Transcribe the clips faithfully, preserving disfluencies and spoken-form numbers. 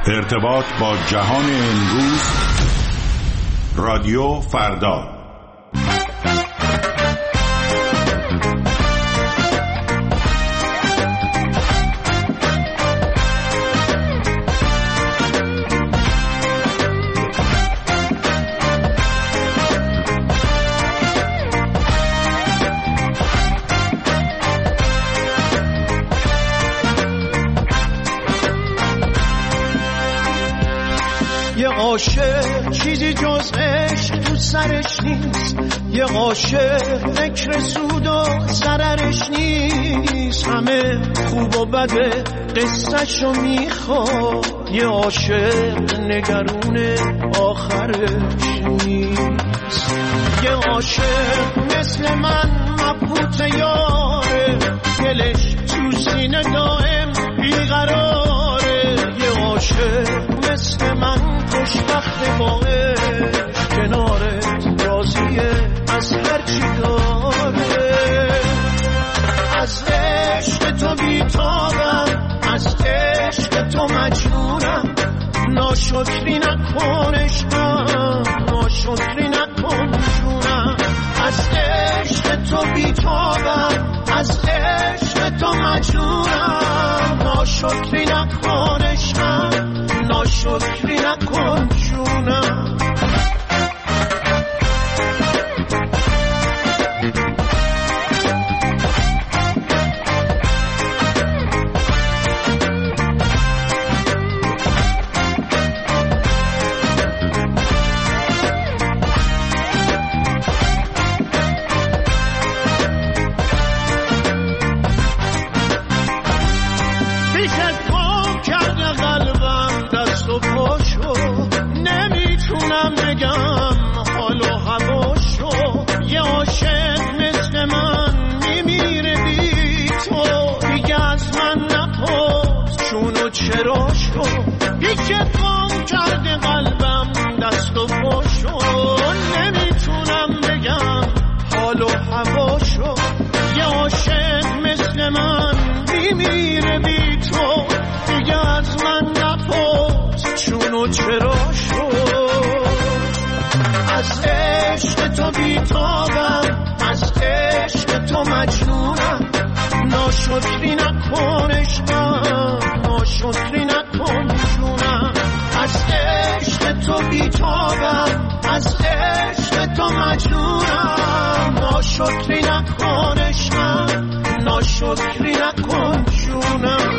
ارتباط با جهان امروز، رادیو فردا. عاشق چیزی جز عشق تو سرش نیست، یه عاشق فکر سود و ضررش نیست، همه خوب و بده قصه‌شو میخواد، یه عاشق نگرون آخرش نیست. یه عاشق مثل من مبهوت یاره، دلش تو سینه دائم بیقراره، یه عاشق مثل من خوشبخت با عشق، کنارت راضیه از هر چی داره. از عشق تو بیتابم، از عشق تو مجنونم، ناشکری نکن عشقم، ناشکری نکن جونم. از عشق تو بیتابم، از عشق تو مجنونم، ناشکری نکن عشقم، ناشکری نکن جونم. ناشکری نکن عشقم، ناشکری نکن جونم. از عشق تو بیتابم، از عشق تو مجنونم، ناشکری نکن عشقم، ناشکری نکن جونم.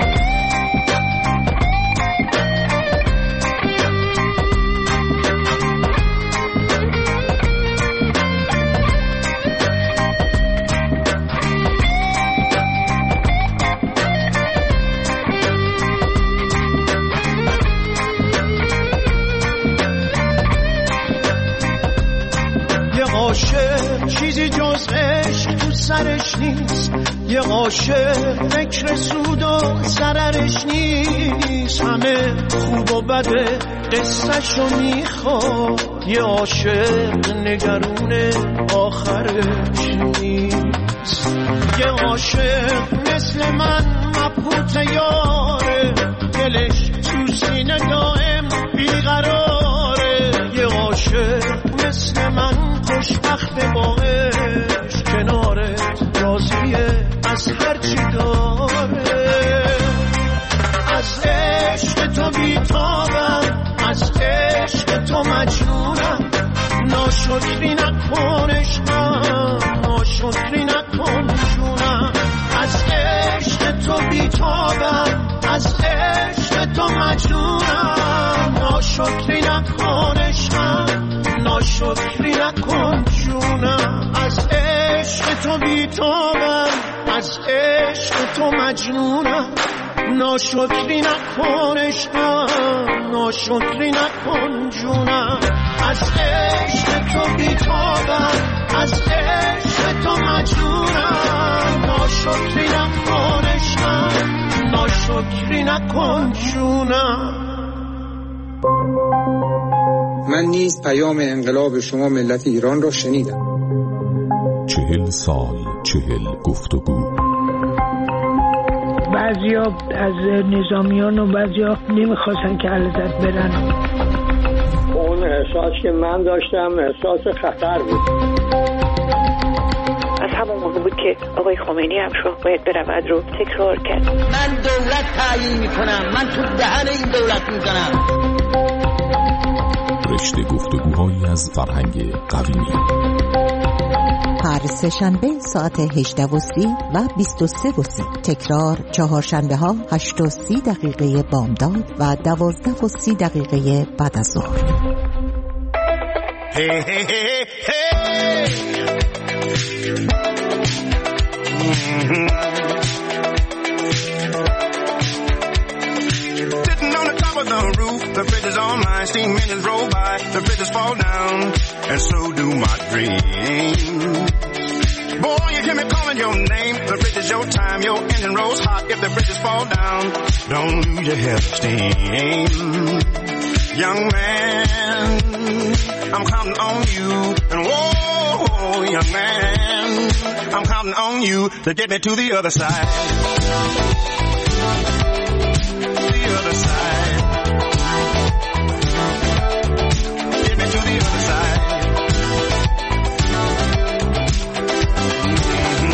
چیزی جز عشق تو سرش نیست، یه عاشق فکر سود و ضررش نیست، همه خوب و بده قصه‌شو میخواد، یه عاشق نگرون آخرش نیست. یه عاشق مثل من مبهوت یاره، دلش تو سینه دائم بیقراره، یه عاشق مثل من خوشبخت با عشق، کنارت راضیه از هر چی داره. از عشق تو بیتابم، از عشق تو مجنونم، ناشکری نکن عشقم، ناشکری نکن جونم. از عشق تو بیتابم، از عشق تو مجنونم، ناشکری نکن عشقم، ناشکری نکن جونم. از عشق تو بیتابم، از عشق تو مجنونم، ناشکری نکن عشقم، ناشکری نکن جونم. از عشق تو بیتابم، از عشق تو مجنونم، ناشکری نکن عشقم، ناشکری نکن جونم. من نیز پیام انقلاب شما ملت ایران را شنیدم. چهل سال چهل گفتگو. بعضیا از نظامیان و بعضیا نمیخواستن که علیزاده برن. اون احساس که من داشتم احساس خطر بود. از همون موقع بود که آقای خمینی هم شو باید برود رو تکرار کرد. من دولت تعیین میکنم، من تو دهن این دولت میزنم. رشته گفتگوهایی از فرهنگ قومی. هر سه شنبه ساعت هجده و سی و بیست و سه و سی. تکرار چهار شنبه ها هشت و سی دقیقه بامداد و دوازده و سی دقیقه بعد از ظهر. Hey, hey, hey, hey. Mm-hmm. Sitting on the top of the roof, the bridge is on mine. Steam engines roll by, the bridges fall down, and so do my dreams. Boy, you hear me calling your name. The bridge is your time, your engine rolls hot. If the bridges fall down, don't lose your head of steam. Young man, I'm counting on you, and whoa, young man, I'm counting on you to get me to the other side. The other side. Get me to the other side. Mm-hmm.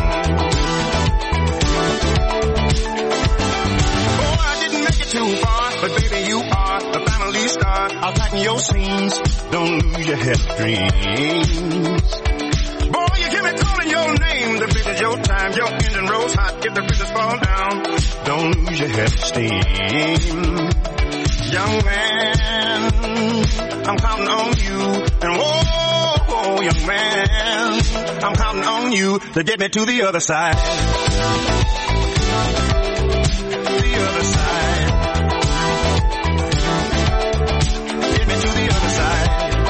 Oh, I didn't make it too far, but baby you are a family star. I'll tighten your seams, don't lose your head of dreams. Boy, you hear me calling your name. The bridge is your time, your engine rolls hot. If the bridges fall down, don't lose your head of steam. Young man, I'm counting on you. And whoa, whoa, young man, I'm counting on you to get me to the other side. The other side. Get me to the other side.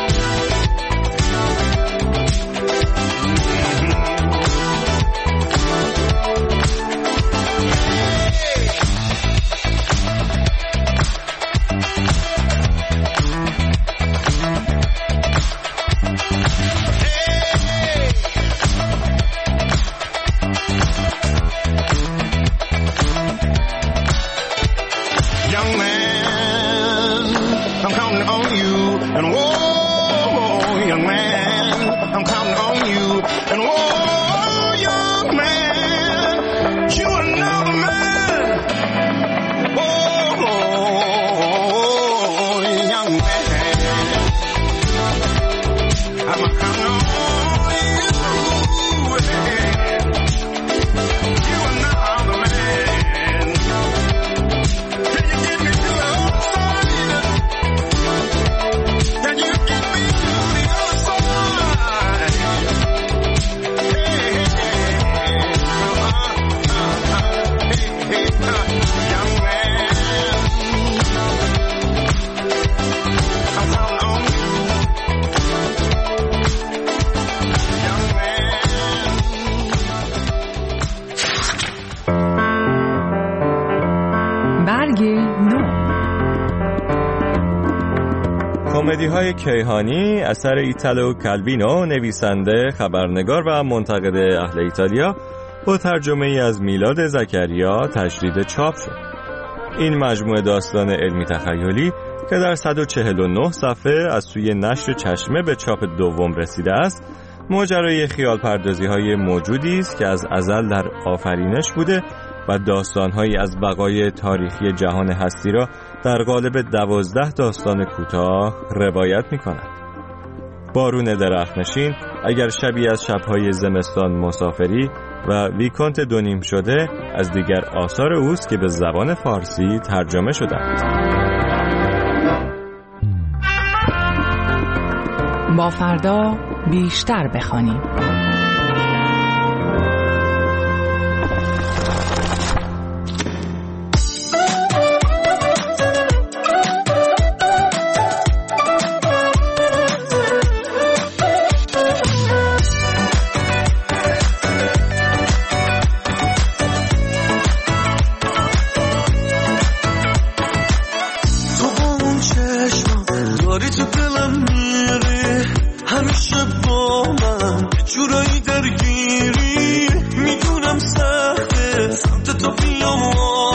کمدی‌های کیهانی اثر ایتالو کالوینو، نویسنده، خبرنگار و منتقد اهل ایتالیا، با ترجمه ای از میلاد زکریا تجدید چاپ شد. این مجموعه داستان علمی تخیلی که در صد و چهل و نه صفحه از سوی نشر چشمه به چاپ دوم رسیده است، ماجرای خیال پردازی های موجودی است که از ازل در آفرینش بوده و داستان‌هایی از بقای تاریخی جهان هستی را در قالب دوازده داستان کوتاه روایت می‌کند. بارون درخت‌نشین، اگر شبیه از شب‌های زمستان مسافری و ویکانت دونیم شده از دیگر آثار اوست که به زبان فارسی ترجمه شده‌اند. با فردا بیشتر بخوانیم. جورایی درگیری میدونم سخته سمت تو بیام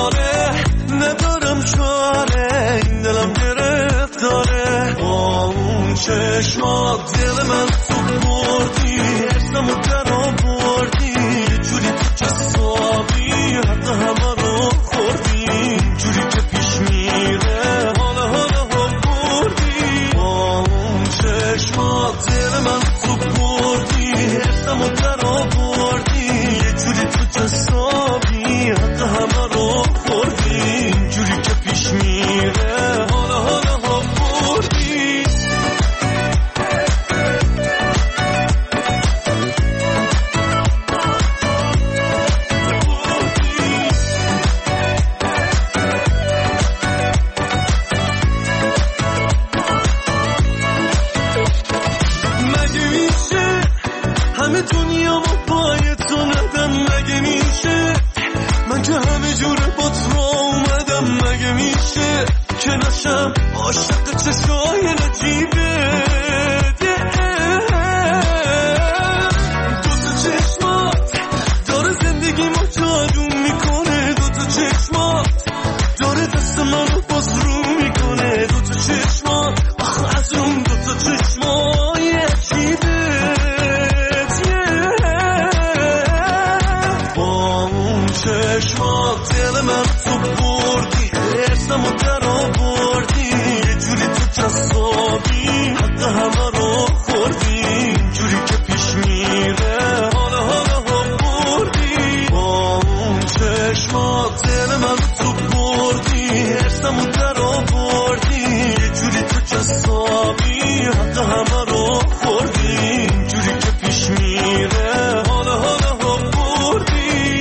چشمات دل من تو بردی ارسمو در آوردی یه جوری تو جسابی حتی همه رو خوردی جوری که پیش میره حالا حالا ها بردی با اون چشمات دل من تو بردی ارسمو در آوردی یه جوری تو جسابی حتی همه رو خوردی جوری که پیش میره حالا حالا ها بردی همه دنیا و پای تو ندم مگه میشه من که همه جوره با تو اومدم مگه میشه که نشم عاشق چشای نجیبه دو تا چشمات داره زندگی ما جادو میکنه دو تا چشمات داره دست منو باز رو میکنه دو تا چشمات آخه از اون دو تا چشمای عجیبه چشمات دل من تو بردی ارسمو در آوردی یه جوری تو جسابی حتی همه رو خوردی جوری که پیش میره حالا حالا ها بردی با اون چشمات دل من تو بردی ارسمو در آوردی یه جوری تو جسابی حتی همه رو خوردی جوری که پیش میره حالا حالا ها بردی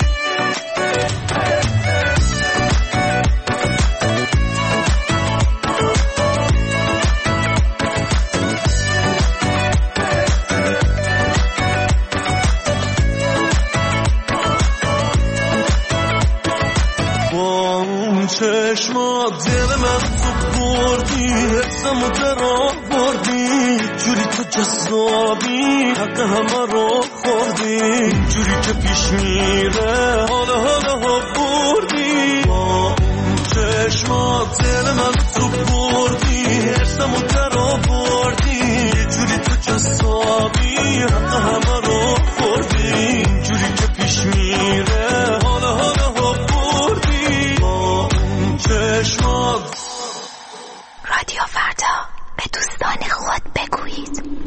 چشمات دل من تو بردی حسمو در آوردی جوری تو جذابی حق همه رو خوردی جوری که پیش میره حالا حالا ها بردی با اون چشمات دل من تو بردی حسمو در آوردی جوری تو جذابی حق همه رو خوردی جوری که پیش میره حالا حالا ها بردی با چشمات. رادیو فردا به دوستان خود بگویید.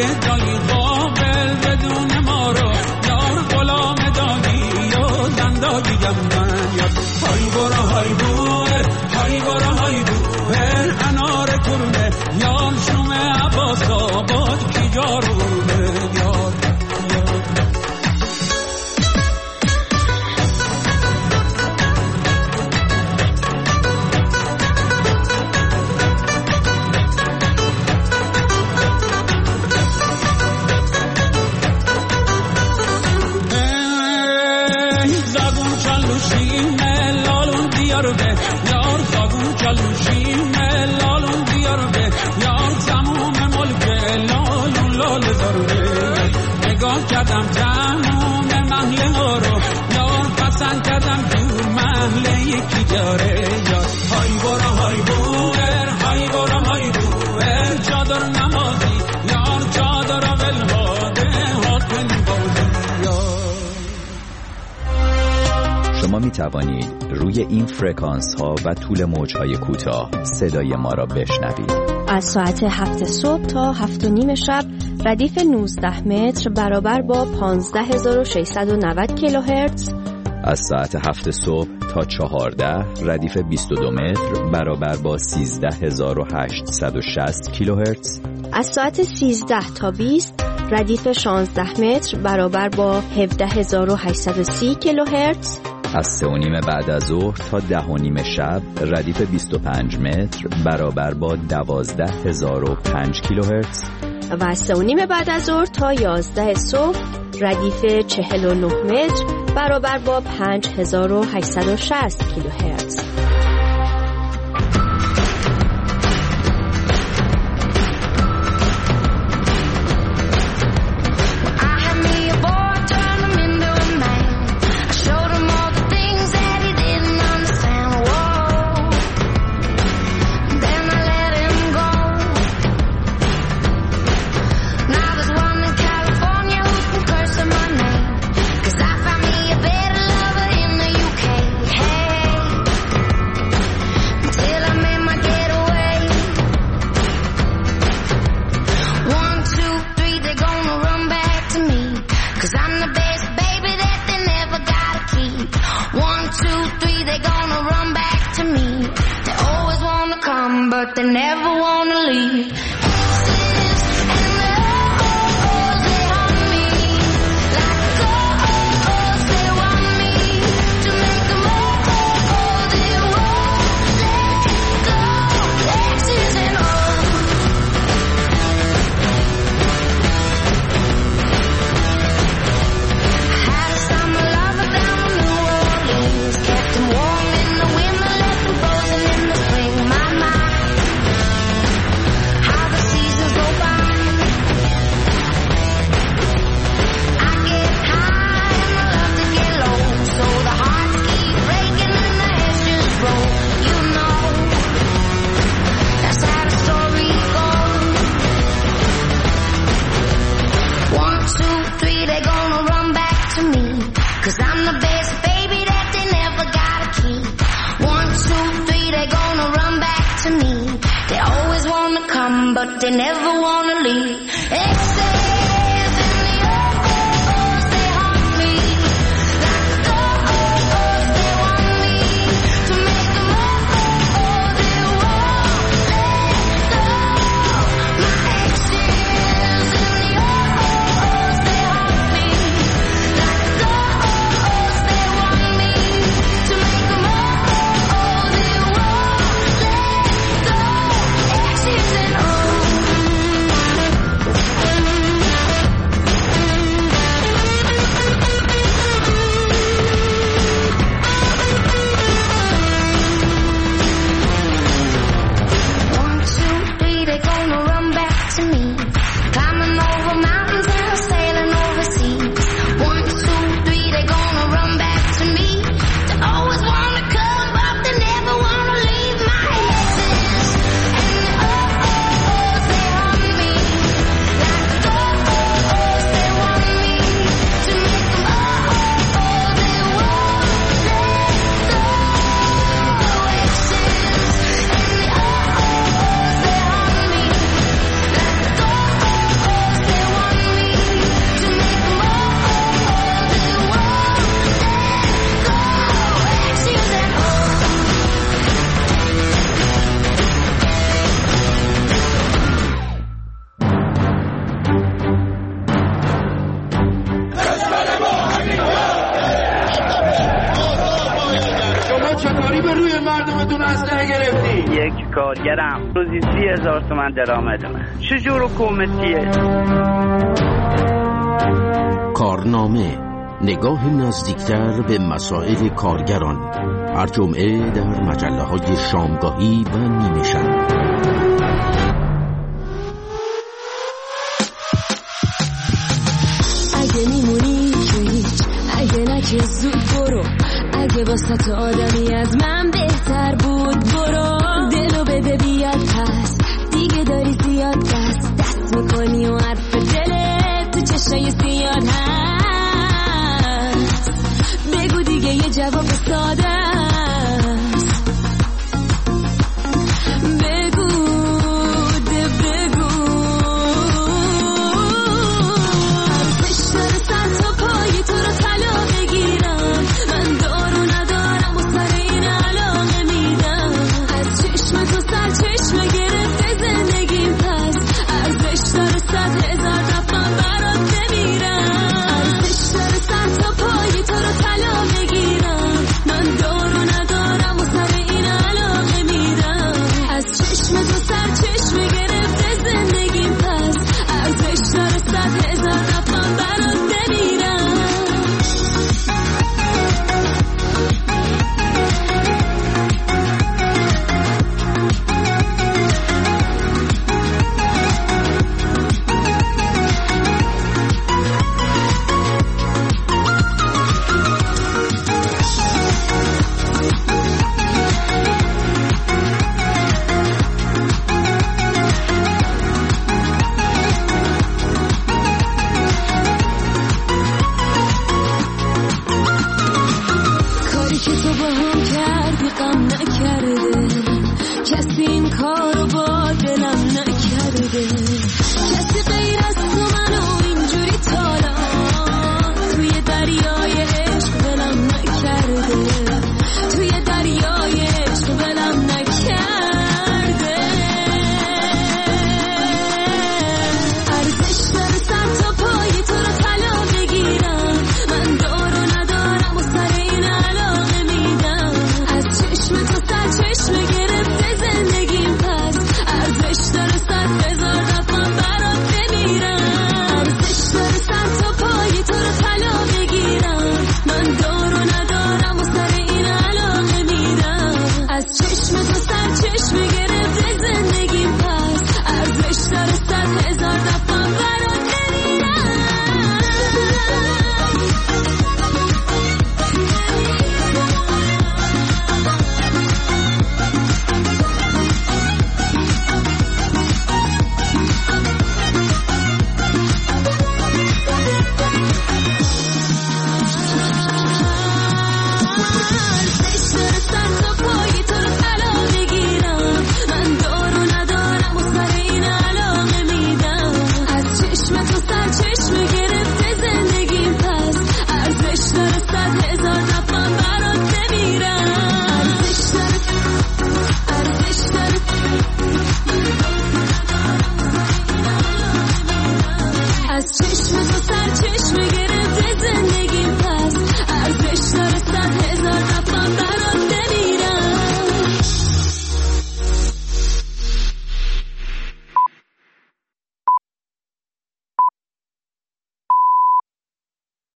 اگه جایی قابل بدون ما رو یار غلام دادی یا زندگیم من یاد های برا های بوه های برا های بوه انار کرمه یار شوم عباس آباد کی جارونه یار یار زاگون چلوشی ملالون بیار به یار تموم ملک لالون لال داره نگاه کردم تموم محله ها رو یار پسند کردم تو محله یکی داره یار های برا های بوئر های برا های بوئر چادر نمازی یار چادر ولواده هاتن بازی یار. شما می توانید روی این فرکانس ها و طول موج های کوتاه صدای ما را بشنوید. از ساعت هفت صبح تا هفت و نیم شب ردیف نوزده متر برابر با پانزده هزار و ششصد و نود کیلوهرتز. از ساعت هفت صبح تا چهارده ردیف بیست و دو متر برابر با سیزده هزار و هشتصد و شصت کیلوهرتز. از ساعت سیزده تا بیست ردیف شانزده متر برابر با هفده هزار و هشتصد و سی کیلوهرتز. از سه و نیم بعد از ظهر تا ده و نیم شب ردیف بیست و پنج متر برابر با دوازده هزار و پنج کیلوهرتز. و از سه و نیم بعد از ظهر تا یازده صبح ردیف چهل و نه متر برابر با پنج هزار و هشتصد و شصت کیلوهرتز. But they never wanna leave. But they never wanna leave. Except in the ocean, they haunt me. Like ghosts, they want me to make them all. They won't let go. My exes in the ocean, they haunt me. Like ghosts, they want me to make them all. They won't let go. Exes and all. به روی مردمتون اسلحه گرفتی؟ یک کارگرم روزی سی هزار تومن درآمد من. چجور حکومتیه؟ کارنامه، نگاه نزدیکتر به مسائل کارگران، هر جمعه در مجله های شامگاهی و نیمه شب. اگه میمونی که هیچ، اگه نه که زود برو، اگه واسط آدمی از من بهتر بود برو. دلو بده بیاد پس، دیگه داری زیاد دست دست میکنی و حرف دلت تو چشای سیاد هست. بگو دیگه یه جواب ساده است. بگو ده بگو ارزش داره سر تا پای تو رو طلا بگیرم. من دارو ندارم و سر این علاقه میدم. از چشم تو سر چشم گرفته زندگیم پس ارزش داره صد هزار دفعه برات بمیرم. ارزش داره سر تا پای تو رو طلا بگیرم. من دارو ندارم و سر این علاقه میدم. از چشم تو سر چشم گرفته زندگیم پس ارزش داره صد هزار دفعه برات بمیرم. کاری که تو با هم کردی غم نکرده. کسی این کارو